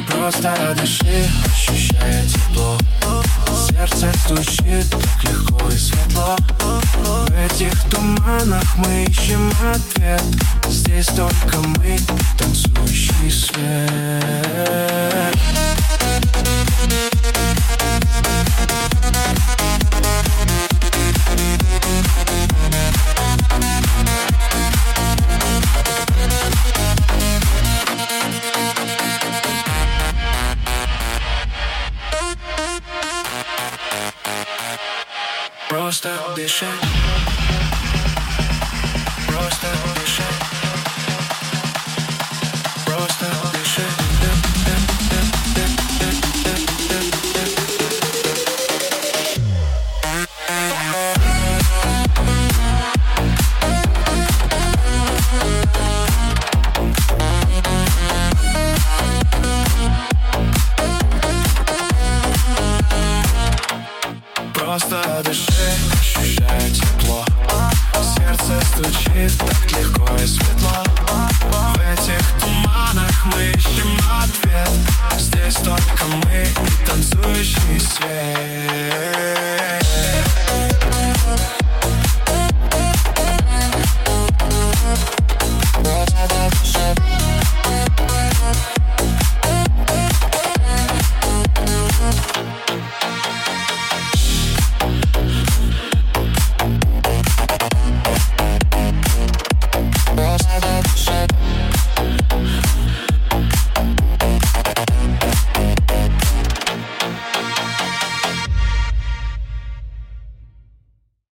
Просто дыши, ощущая тепло. Сердце стучит так легко и светло. В этих туманах мы ищем ответ. Здесь только мы, танцующий свет. Просто дыши. Просто дыши. Просто дыши. Просто дыши, ощущая тепло. Сердце стучит так легко и светло.